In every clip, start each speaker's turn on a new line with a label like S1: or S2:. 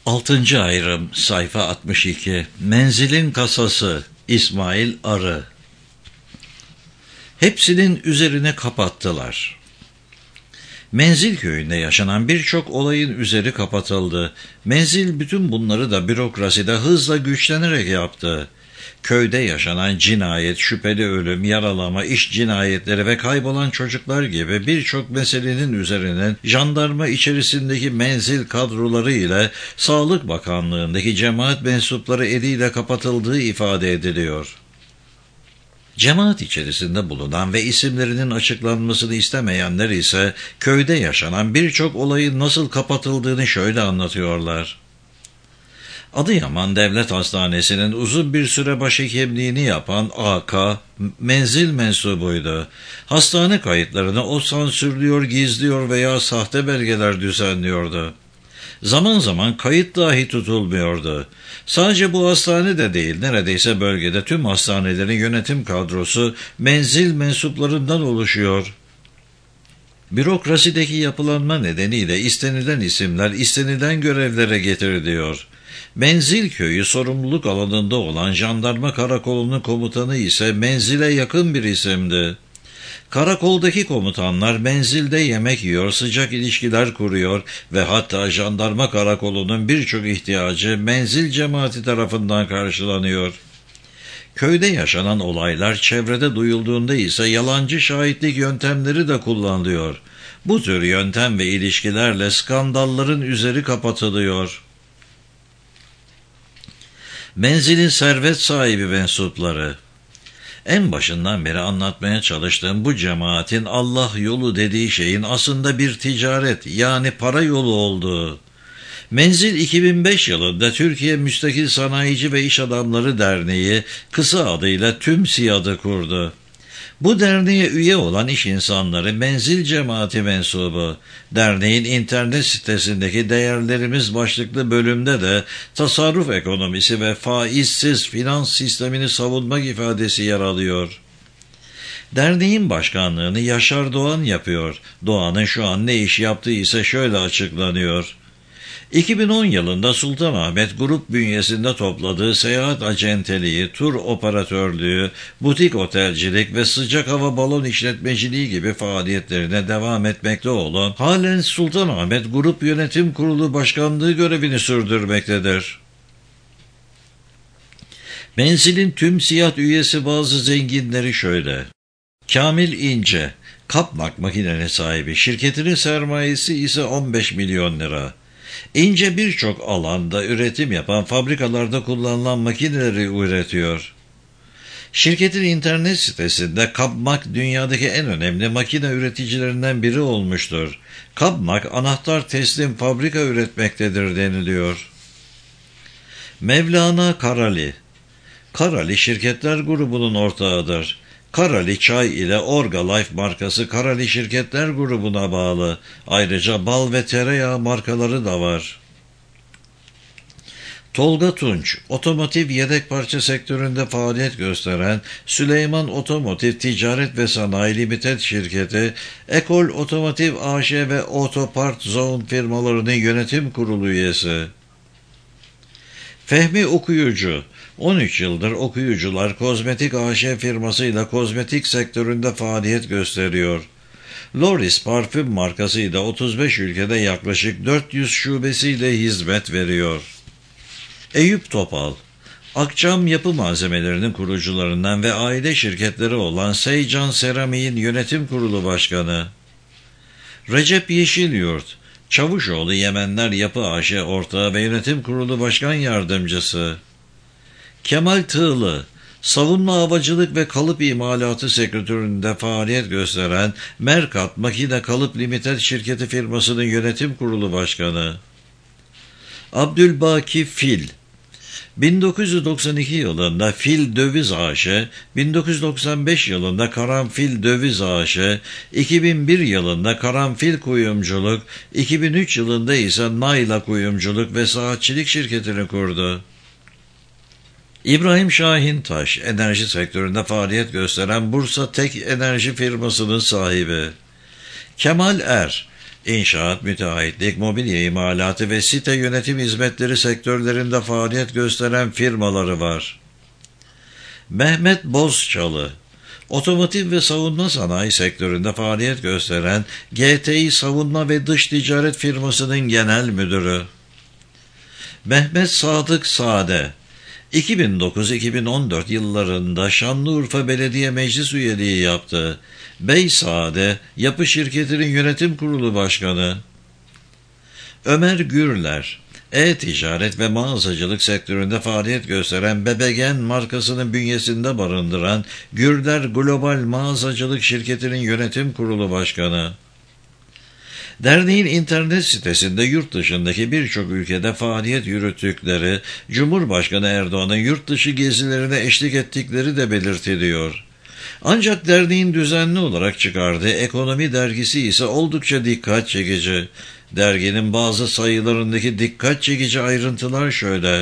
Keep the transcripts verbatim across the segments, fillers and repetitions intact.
S1: Altıncı ayrım, sayfa altmış iki. Menzilin kasası, İsmail Arı. Hepsinin üzerine kapattılar. Menzil köyünde yaşanan birçok olayın üzeri kapatıldı. Menzil bütün bunları da bürokraside hızla güçlenerek yaptı. Köyde yaşanan cinayet, şüpheli ölüm, yaralama, iş cinayetleri ve kaybolan çocuklar gibi birçok meselenin üzerinin jandarma içerisindeki menzil kadroları ile Sağlık Bakanlığı'ndaki cemaat mensupları eliyle kapatıldığı ifade ediliyor. Cemaat içerisinde bulunan ve isimlerinin açıklanmasını istemeyenler ise köyde yaşanan birçok olayın nasıl kapatıldığını şöyle anlatıyorlar. Adıyaman Devlet Hastanesi'nin uzun bir süre başhekimliğini yapan A K, menzil mensubuydu. Hastane kayıtlarını o sansürlüyor, gizliyor veya sahte belgeler düzenliyordu. Zaman zaman kayıt dahi tutulmuyordu. Sadece bu hastane de değil, neredeyse bölgede tüm hastanelerin yönetim kadrosu menzil mensuplarından oluşuyor. Bürokrasideki yapılanma nedeniyle istenilen isimler istenilen görevlere getiriliyor. Menzil köyü sorumluluk alanında olan jandarma karakolunun komutanı ise menzile yakın bir isimdi. Karakoldaki komutanlar menzilde yemek yiyor, sıcak ilişkiler kuruyor ve hatta jandarma karakolunun birçok ihtiyacı menzil cemaati tarafından karşılanıyor. Köyde yaşanan olaylar çevrede duyulduğunda ise yalancı şahitlik yöntemleri de kullanılıyor. Bu tür yöntem ve ilişkilerle skandalların üzeri kapatılıyor. Menzilin servet sahibi mensupları. En başından beri anlatmaya çalıştığım bu cemaatin Allah yolu dediği şeyin aslında bir ticaret, yani para yolu olduğu. Menzil iki bin beş yılında Türkiye Müstakil Sanayici ve İş Adamları Derneği, kısa adıyla TÜMSİAD'ı kurdu. Bu derneğe üye olan iş insanları menzil cemaati mensubu. Derneğin internet sitesindeki değerlerimiz başlıklı bölümde de tasarruf ekonomisi ve faizsiz finans sistemini savunmak ifadesi yer alıyor. Derneğin başkanlığını Yaşar Doğan yapıyor. Doğan'ın şu an ne iş yaptığı ise şöyle açıklanıyor. iki bin on yılında Sultanahmet Grup bünyesinde topladığı seyahat acenteliği, tur operatörlüğü, butik otelcilik ve sıcak hava balon işletmeciliği gibi faaliyetlerine devam etmekte olan, halen Sultanahmet Grup Yönetim Kurulu Başkanlığı görevini sürdürmektedir. Menzilin TÜMSİAD üyesi bazı zenginleri şöyle. Kamil İnce, Kapmak makinenin sahibi, şirketinin sermayesi ise on beş milyon lira. İnce birçok alanda üretim yapan fabrikalarda kullanılan makineleri üretiyor. Şirketin internet sitesinde Kapmak dünyadaki en önemli makine üreticilerinden biri olmuştur. Kapmak anahtar teslim fabrika üretmektedir deniliyor. Mevlana Karali. Karali Şirketler grubunun ortağıdır. Karali Çay ile Orgalife markası Karali Şirketler grubuna bağlı. Ayrıca bal ve tereyağı markaları da var. Tolga Tunç, otomotiv yedek parça sektöründe faaliyet gösteren Süleyman Otomotiv Ticaret ve Sanayi Limited şirketi, Ekol Otomotiv A Ş ve Otopart Zone firmalarının yönetim kurulu üyesi. Fehmi Okuyucu, on üç yıldır Okuyucular Kozmetik A Ş firmasıyla kozmetik sektöründe faaliyet gösteriyor. Loris parfüm markasıyla otuz beş ülkede yaklaşık dört yüz şubesiyle hizmet veriyor. Eyüp Topal, Akçam Yapı Malzemelerinin kurucularından ve aile şirketleri olan Seycan Seramik'in yönetim kurulu başkanı. Recep Yeşilyurt, Çavuşoğlu Yemenler Yapı A Ş ortağı ve yönetim kurulu başkan yardımcısı. Kemal Tığlı, savunma havacılık ve kalıp imalatı sektöründe faaliyet gösteren Merkat Makine Kalıp Limited şirketi firmasının yönetim kurulu başkanı. Abdülbaki Fil, bin dokuz yüz doksan iki yılında Fil Döviz A Ş, bin dokuz yüz doksan beş yılında Karanfil Döviz A Ş, iki bin bir yılında Karanfil Kuyumculuk, iki bin üç yılında ise Nayla Kuyumculuk ve Saatçilik şirketini kurdu. İbrahim Şahintaş, enerji sektöründe faaliyet gösteren Bursa Tek Enerji firmasının sahibi. Kemal Er, İnşaat, müteahhitlik, mobilya imalatı ve site yönetim hizmetleri sektörlerinde faaliyet gösteren firmaları var. Mehmet Bozçalı, otomotiv ve savunma sanayi sektöründe faaliyet gösteren G T İ Savunma ve Dış Ticaret firmasının genel müdürü. Mehmet Sadık Sade, iki bin dokuz iki bin on dört yıllarında Şanlıurfa Belediye Meclis üyeliği yaptı. Bey Sade, yapı şirketinin yönetim kurulu başkanı. Ömer Gürler, e-ticaret ve mağazacılık sektöründe faaliyet gösteren Bebegen markasının bünyesinde barındıran Gürler Global Mağazacılık Şirketi'nin yönetim kurulu başkanı. Derneğin internet sitesinde yurt dışındaki birçok ülkede faaliyet yürüttükleri, Cumhurbaşkanı Erdoğan'ın yurt dışı gezilerine eşlik ettikleri de belirtiliyor. Ancak derneğin düzenli olarak çıkardığı Ekonomi dergisi ise oldukça dikkat çekici. Derginin bazı sayılarındaki dikkat çekici ayrıntılar şöyle.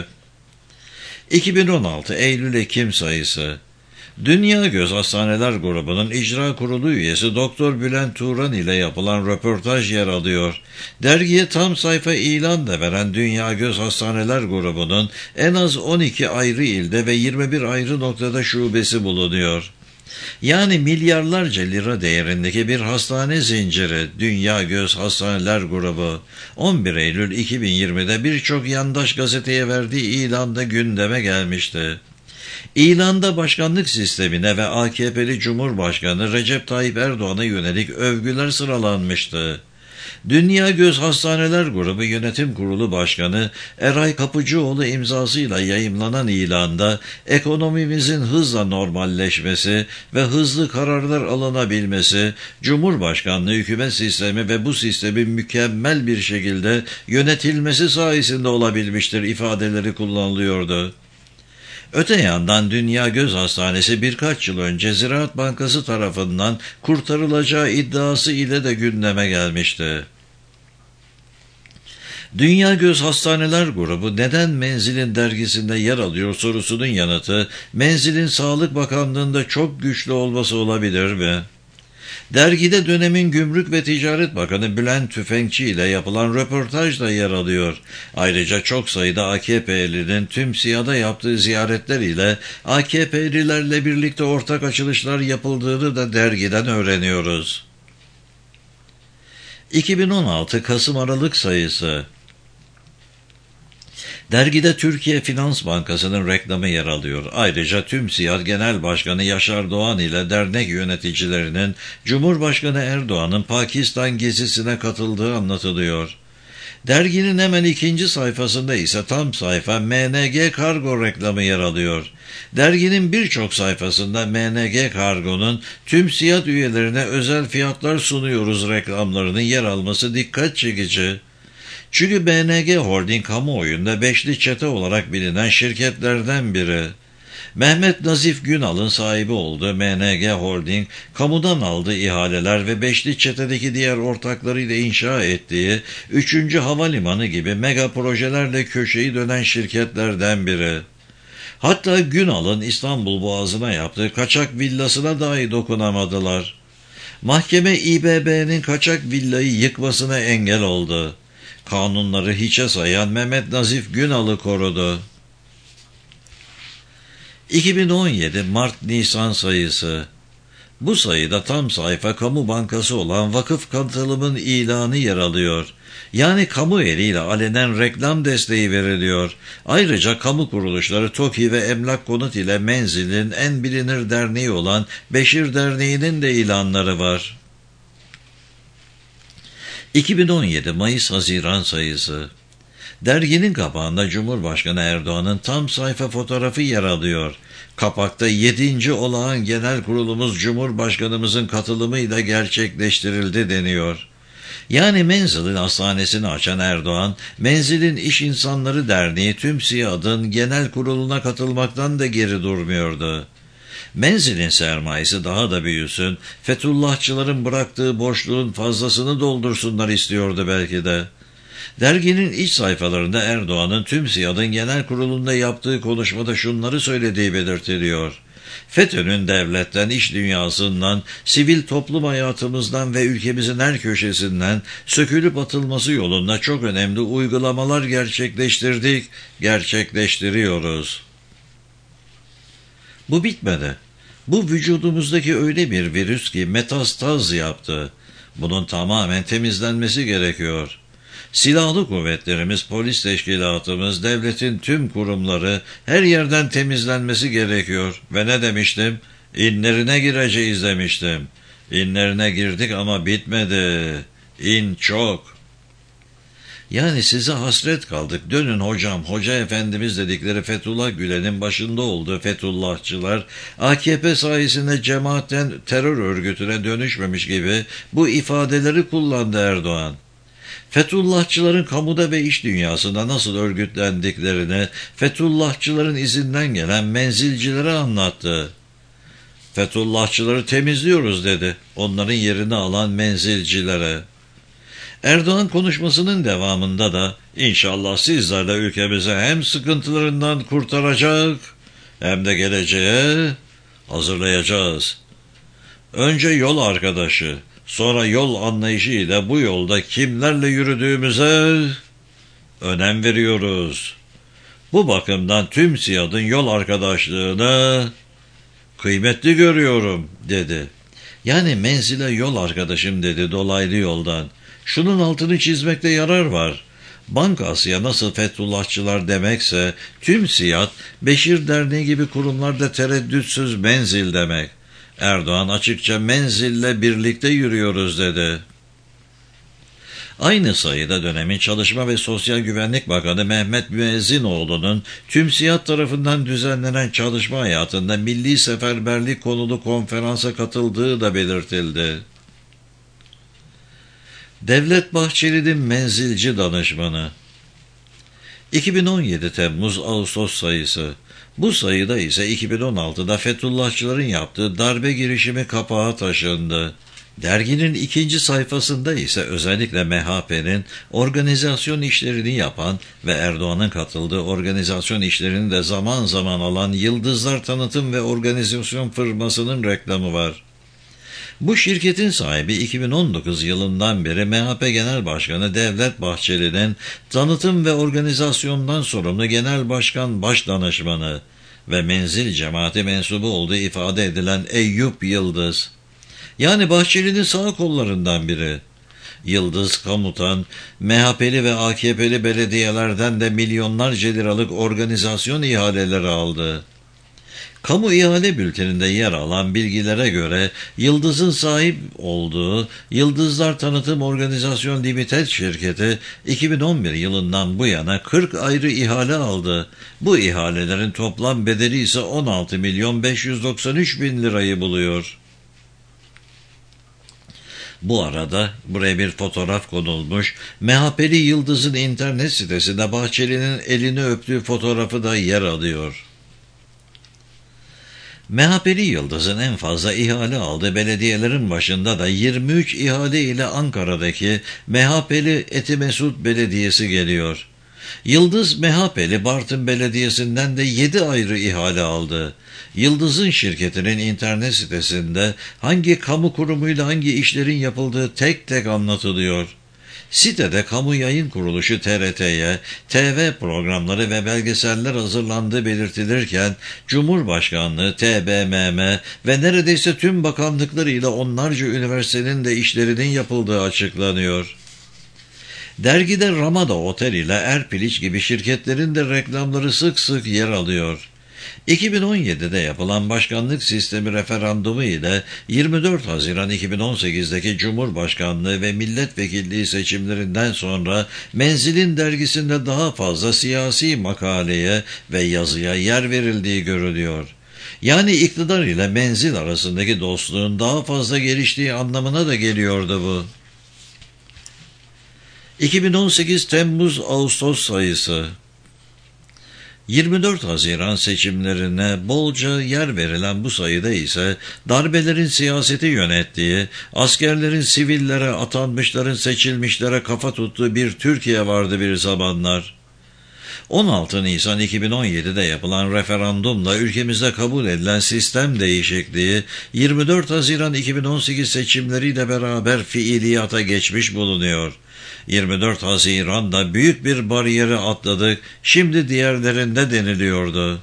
S1: iki bin on altı Eylül-Ekim sayısı. Dünya Göz Hastaneler Grubu'nun icra kurulu üyesi Doktor Bülent Turan ile yapılan röportaj yer alıyor. Dergiye tam sayfa ilan da veren Dünya Göz Hastaneler Grubu'nun en az on iki ayrı ilde ve yirmi bir ayrı noktada şubesi bulunuyor. Yani milyarlarca lira değerindeki bir hastane zinciri Dünya Göz Hastaneler Grubu on bir Eylül iki bin yirmide birçok yandaş gazeteye verdiği ilanda gündeme gelmişti. İlanda başkanlık sistemine ve A K P'li Cumhurbaşkanı Recep Tayyip Erdoğan'a yönelik övgüler sıralanmıştı. Dünya Göz Hastaneler Grubu Yönetim Kurulu Başkanı Eray Kapıcıoğlu imzasıyla yayımlanan ilanda ekonomimizin hızla normalleşmesi ve hızlı kararlar alınabilmesi, Cumhurbaşkanlığı hükümet sistemi ve bu sistemin mükemmel bir şekilde yönetilmesi sayesinde olabilmiştir ifadeleri kullanılıyordu. Öte yandan Dünya Göz Hastanesi birkaç yıl önce Ziraat Bankası tarafından kurtarılacağı iddiası ile de gündeme gelmişti. Dünya Göz Hastaneler Grubu neden Menzil'in dergisinde yer alıyor sorusunun yanıtı, Menzil'in Sağlık Bakanlığı'nda çok güçlü olması olabilir mi? Dergide dönemin Gümrük ve Ticaret Bakanı Bülent Tüfekçi ile yapılan röportaj da yer alıyor. Ayrıca çok sayıda A K P'linin tüm SİHA'da yaptığı ziyaretler ile A K P'lilerle birlikte ortak açılışlar yapıldığını da dergiden öğreniyoruz. iki bin on altı Kasım-Aralık sayısı. Dergide Türkiye Finans Bankası'nın reklamı yer alıyor. Ayrıca tüm SİHA Genel Başkanı Yaşar Doğan ile dernek yöneticilerinin Cumhurbaşkanı Erdoğan'ın Pakistan gezisine katıldığı anlatılıyor. Derginin hemen ikinci sayfasında ise tam sayfa M N G Kargo reklamı yer alıyor. Derginin birçok sayfasında M N G Kargo'nun tüm SİHA üyelerine özel fiyatlar sunuyoruz reklamlarının yer alması dikkat çekici. Çünkü M N G Holding kamuoyunda beşli çete olarak bilinen şirketlerden biri. Mehmet Nazif Günal'ın sahibi olduğu M N G Holding, kamudan aldığı ihaleler ve beşli çetedeki diğer ortaklarıyla inşa ettiği üçüncü havalimanı gibi mega projelerle köşeyi dönen şirketlerden biri. Hatta Günal'ın İstanbul Boğazı'na yaptığı kaçak villasına dahi dokunamadılar. Mahkeme İ B B'nin kaçak villayı yıkmasına engel oldu. Kanunları hiçe sayan Mehmet Nazif Günal'ı korudu. iki bin on yedi Mart-Nisan sayısı. Bu sayıda tam sayfa kamu bankası olan Vakıf Katılım'ın ilanı yer alıyor. Yani kamu eliyle alenen reklam desteği veriliyor. Ayrıca kamu kuruluşları TOKİ ve Emlak Konut ile Menzil'in en bilinir derneği olan Beşir Derneği'nin de ilanları var. iki bin on yedi Mayıs-Haziran sayısı. Derginin kapağında Cumhurbaşkanı Erdoğan'ın tam sayfa fotoğrafı yer alıyor. Kapakta yedinci olağan genel kurulumuz Cumhurbaşkanımızın katılımıyla gerçekleştirildi deniyor. Yani Menzil'in hastanesini açan Erdoğan, Menzil'in İş İnsanları Derneği tüm SİHA'nın genel kuruluna katılmaktan da geri durmuyordu. Menzil'in sermayesi daha da büyüsün, Fethullahçıların bıraktığı boşluğun fazlasını doldursunlar istiyordu belki de. Derginin iç sayfalarında Erdoğan'ın tüm SİHA'nın genel kurulunda yaptığı konuşmada şunları söylediği belirtiliyor. FETÖ'nün devletten, iş dünyasından, sivil toplum hayatımızdan ve ülkemizin her köşesinden sökülüp atılması yolunda çok önemli uygulamalar gerçekleştirdik, gerçekleştiriyoruz. Bu bitmedi. Bu vücudumuzdaki öyle bir virüs ki metastaz yaptı. Bunun tamamen temizlenmesi gerekiyor. Silahlı kuvvetlerimiz, polis teşkilatımız, devletin tüm kurumları her yerden temizlenmesi gerekiyor. Ve ne demiştim? İnlerine gireceğiz demiştim. İnlerine girdik ama bitmedi. İn çok. Yani size hasret kaldık. Dönün hocam, hoca efendimiz dedikleri Fethullah Gülen'in başında olduğu Fethullahçılar, A K P sayesinde cemaatten terör örgütüne dönüşmemiş gibi bu ifadeleri kullandı Erdoğan. Fethullahçıların kamuda ve iş dünyasında nasıl örgütlendiklerini Fethullahçıların izinden gelen menzilcilere anlattı. Fethullahçıları temizliyoruz dedi, onların yerini alan menzilcilere. Erdoğan konuşmasının devamında da inşallah sizler de ülkemizi hem sıkıntılarından kurtaracak hem de geleceğe hazırlayacağız. Önce yol arkadaşı, sonra yol anlayışıyla bu yolda kimlerle yürüdüğümüze önem veriyoruz. Bu bakımdan tüm SİAD'ın yol arkadaşlığını kıymetli görüyorum dedi. Yani menzile yol arkadaşım dedi dolaylı yoldan. Şunun altını çizmekte yarar var. Bank Asya nasıl Fethullahçılar demekse tüm SİAD, Beşir Derneği gibi kurumlarda tereddütsüz menzil demek. Erdoğan açıkça menzille birlikte yürüyoruz dedi. Aynı sayıda dönemin Çalışma ve Sosyal Güvenlik Bakanı Mehmet Müezzinoğlu'nun tüm SİAD tarafından düzenlenen çalışma hayatında milli seferberlik konulu konferansa katıldığı da belirtildi. Devlet Bahçeli'nin menzilci danışmanı. iki bin on yedi Temmuz-Ağustos sayısı. Bu sayıda ise iki bin on altıda Fethullahçıların yaptığı darbe girişimi kapağı taşındı. Derginin ikinci sayfasında ise özellikle M H P'nin organizasyon işlerini yapan ve Erdoğan'ın katıldığı organizasyon işlerini de zaman zaman alan Yıldızlar Tanıtım ve Organizasyon firmasının reklamı var. Bu şirketin sahibi iki bin on dokuz yılından beri M H P Genel Başkanı Devlet Bahçeli'nin tanıtım ve organizasyondan sorumlu Genel Başkan Başdanışmanı ve menzil cemaati mensubu olduğu ifade edilen Eyüp Yıldız. Yani Bahçeli'nin sağ kollarından biri. Yıldız komutan, M H P'li ve A K P'li belediyelerden de milyonlarca liralık organizasyon ihaleleri aldı. Kamu ihale bülteninde yer alan bilgilere göre Yıldız'ın sahip olduğu Yıldızlar Tanıtım Organizasyon Limited şirketi iki bin on bir yılından bu yana kırk ayrı ihale aldı. Bu ihalelerin toplam bedeli ise on altı milyon beş yüz doksan üç bin lirayı buluyor. Bu arada buraya bir fotoğraf konulmuş. M H P'li Yıldız'ın internet sitesinde Bahçeli'nin elini öptüğü fotoğrafı da yer alıyor. M H P'li Yıldız'ın en fazla ihale aldığı belediyelerin başında da yirmi üç ihale ile Ankara'daki M H P'li Etimesut Belediyesi geliyor. Yıldız M H P'li Bartın Belediyesi'nden de yedi ayrı ihale aldı. Yıldız'ın şirketinin internet sitesinde hangi kamu kurumuyla hangi işlerin yapıldığı tek tek anlatılıyor. Sitede kamu yayın kuruluşu T R T'ye T V programları ve belgeseller hazırlandığı belirtilirken Cumhurbaşkanlığı, T B M M ve neredeyse tüm bakanlıklarıyla onlarca üniversitenin de işlerinin yapıldığı açıklanıyor. Dergide Ramada Otel ile Erpiliç gibi şirketlerin de reklamları sık sık yer alıyor. iki bin on yedide yapılan başkanlık sistemi referandumu ile yirmi dört Haziran iki bin on sekizdeki Cumhurbaşkanlığı ve milletvekilliği seçimlerinden sonra Menzil'in dergisinde daha fazla siyasi makaleye ve yazıya yer verildiği görülüyor. Yani iktidar ile Menzil arasındaki dostluğun daha fazla geliştiği anlamına da geliyordu bu. iki bin on sekiz Temmuz-Ağustos sayısı. yirmi dört Haziran seçimlerine bolca yer verilen bu sayıda ise darbelerin siyaseti yönettiği, askerlerin sivillere, atanmışların seçilmişlere kafa tuttuğu bir Türkiye vardı bir zamanlar. on altı Nisan iki bin on yedi'de yapılan referandumla ülkemizde kabul edilen sistem değişikliği yirmi dört Haziran iki bin on sekiz seçimleriyle beraber fiiliyata geçmiş bulunuyor. yirmi dört Haziran'da büyük bir bariyeri atladık, şimdi diğerlerinde deniliyordu.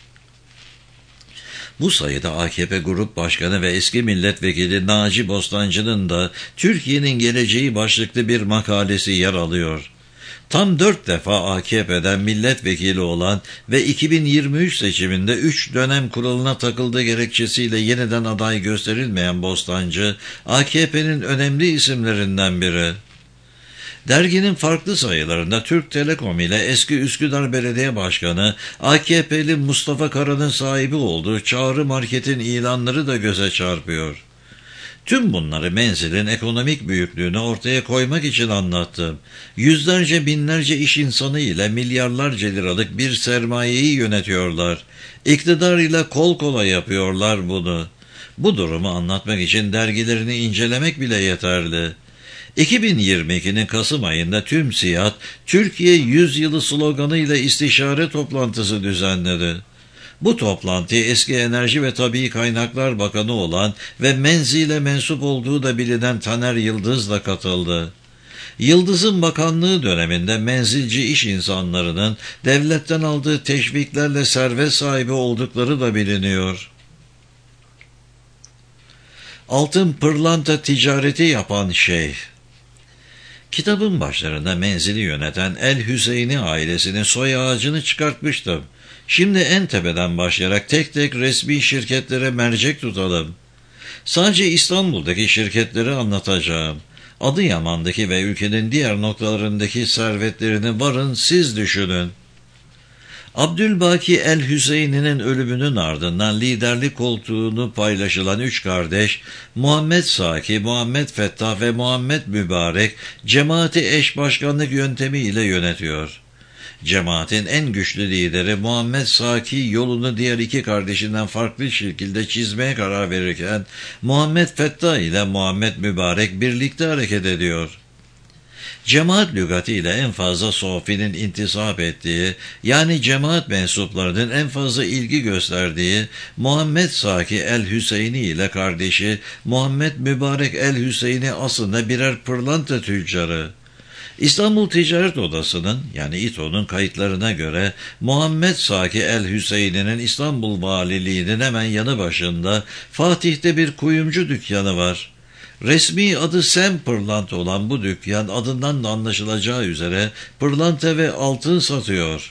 S1: Bu sayıda A K P Grup Başkanı ve eski milletvekili Naci Bostancı'nın da Türkiye'nin geleceği başlıklı bir makalesi yer alıyor. Tam dört defa A K P'den milletvekili olan ve iki bin yirmi üç seçiminde üç dönem kuralına takıldığı gerekçesiyle yeniden aday gösterilmeyen Bostancı, A K P'nin önemli isimlerinden biri. Derginin farklı sayılarında Türk Telekom ile eski Üsküdar Belediye Başkanı A K P'li Mustafa Kara'nın sahibi olduğu Çağrı Market'in ilanları da göze çarpıyor. Tüm bunları Menzil'in ekonomik büyüklüğünü ortaya koymak için anlattım. Yüzlerce binlerce iş insanı ile milyarlarca liralık bir sermayeyi yönetiyorlar. İktidar ile kol kola yapıyorlar bunu. Bu durumu anlatmak için dergilerini incelemek bile yeterli. iki bin yirmi iki'nin Kasım ayında TÜMSİAD, Türkiye Yüzyılı sloganıyla istişare toplantısı düzenledi. Bu toplantıya eski Enerji ve Tabii Kaynaklar Bakanı olan ve Menzil'e mensup olduğu da bilinen Taner Yıldız da katıldı. Yıldız'ın bakanlığı döneminde menzilci iş insanlarının devletten aldığı teşviklerle servet sahibi oldukları da biliniyor. Altın pırlanta ticareti yapan şeyh. Kitabın başlarında Menzil'i yöneten El Hüseyni ailesinin soy ağacını çıkartmıştım. Şimdi en tepeden başlayarak tek tek resmi şirketlere mercek tutalım. Sadece İstanbul'daki şirketleri anlatacağım. Adıyaman'daki ve ülkenin diğer noktalarındaki servetlerini varın siz düşünün. Abdülbaki El Hüseyni'nin ölümünün ardından liderlik koltuğunu paylaşılan üç kardeş, Muhammed Saki, Muhammed Fettah ve Muhammed Mübarek, cemaati eş başkanlık yöntemiyle yönetiyor. Cemaatin en güçlü lideri Muhammed Saki yolunu diğer iki kardeşinden farklı şekilde çizmeye karar verirken, Muhammed Fettah ile Muhammed Mübarek birlikte hareket ediyor. Cemaat lügatıyla en fazla Sofi'nin intisap ettiği, yani cemaat mensuplarının en fazla ilgi gösterdiği Muhammed Saki El Hüseyni ile kardeşi Muhammed Mübarek El Hüseyni aslında birer pırlanta tüccarı. İstanbul Ticaret Odası'nın yani İTO'nun kayıtlarına göre Muhammed Saki El Hüseyni'nin İstanbul Valiliği'nin hemen yanı başında Fatih'te bir kuyumcu dükkanı var. Resmi adı Sem Pırlanta olan bu dükkan adından da anlaşılacağı üzere pırlanta ve altın satıyor.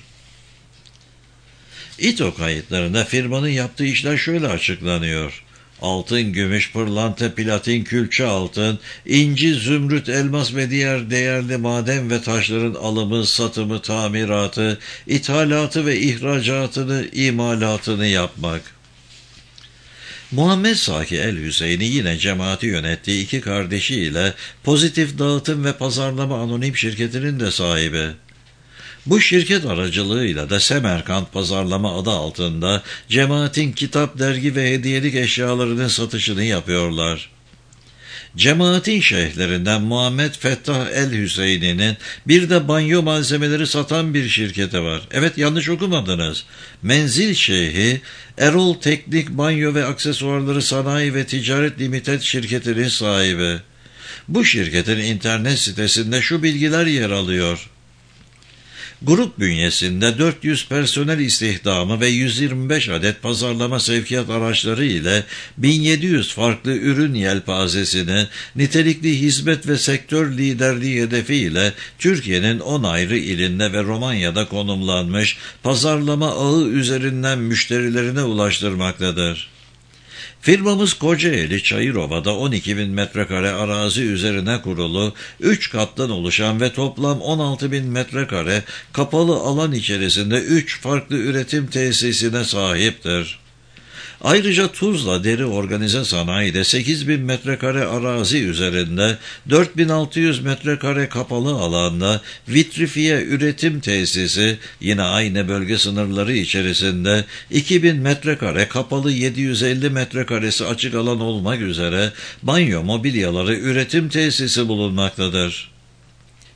S1: İTO kayıtlarında firmanın yaptığı işler şöyle açıklanıyor. Altın, gümüş, pırlanta, platin, külçe altın, inci, zümrüt, elmas ve diğer değerli maden ve taşların alımı, satımı, tamiratı, ithalatı ve ihracatını, imalatını yapmak. Muhammed Saki El Hüseyni yine cemaati yönettiği iki kardeşiyle Pozitif Dağıtım ve Pazarlama Anonim Şirketi'nin de sahibi. Bu şirket aracılığıyla da Semerkant Pazarlama adı altında cemaatin kitap, dergi ve hediyelik eşyalarının satışını yapıyorlar. Cemaatin şeyhlerinden Muhammed Fettah El Hüseyni'nin bir de banyo malzemeleri satan bir şirketi var. Evet, yanlış okumadınız. Menzil Şeyhi Erol Teknik Banyo ve Aksesuarları Sanayi ve Ticaret Limited şirketinin sahibi. Bu şirketin internet sitesinde şu bilgiler yer alıyor. Grup bünyesinde dört yüz personel istihdamı ve yüz yirmi beş adet pazarlama sevkiyat araçları ile bin yedi yüz farklı ürün yelpazesini nitelikli hizmet ve sektör liderliği hedefiyle Türkiye'nin on ayrı ilinde ve Romanya'da konumlanmış pazarlama ağı üzerinden müşterilerine ulaştırmaktadır. Firmamız Kocaeli Çayırova'da on iki bin metrekare arazi üzerine kurulu, üç kattan oluşan ve toplam on altı bin metrekare kapalı alan içerisinde üç farklı üretim tesisine sahiptir. Ayrıca Tuzla Deri Organize Sanayi'de sekiz bin metrekare arazi üzerinde dört bin altı yüz metrekare kapalı alanda vitrifiye üretim tesisi, yine aynı bölge sınırları içerisinde iki bin metrekare kapalı yedi yüz elli metrekaresi açık alan olmak üzere banyo mobilyaları üretim tesisi bulunmaktadır.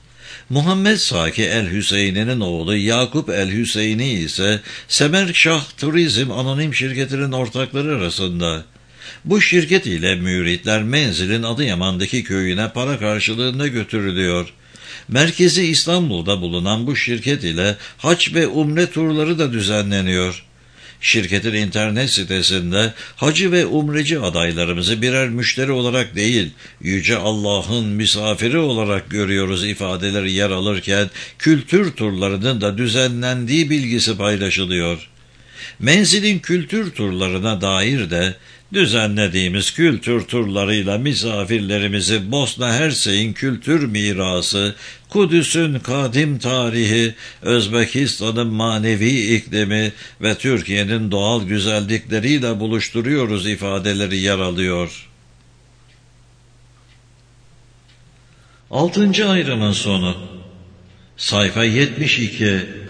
S1: Muhammed Saki el-Hüseyni'nin oğlu Yakup el-Hüseyni ise Semerkşah Turizm Anonim Şirketi'nin ortakları arasında. Bu şirket ile müritler Menzil'in Adıyaman'daki köyüne para karşılığında götürülüyor. Merkezi İstanbul'da bulunan bu şirket ile hac ve umre turları da düzenleniyor. Şirketin internet sitesinde hacı ve umreci adaylarımızı birer müşteri olarak değil, Yüce Allah'ın misafiri olarak görüyoruz ifadeleri yer alırken kültür turlarının da düzenlendiği bilgisi paylaşılıyor. Menzil'in kültür turlarına dair de düzenlediğimiz kültür turlarıyla misafirlerimizi Bosna Hersek'in kültür mirası, Kudüs'ün kadim tarihi, Özbekistan'ın manevi iklimi ve Türkiye'nin doğal güzellikleriyle buluşturuyoruz ifadeleri yer alıyor. Altıncı ayrımın sonu. Sayfa yetmiş iki.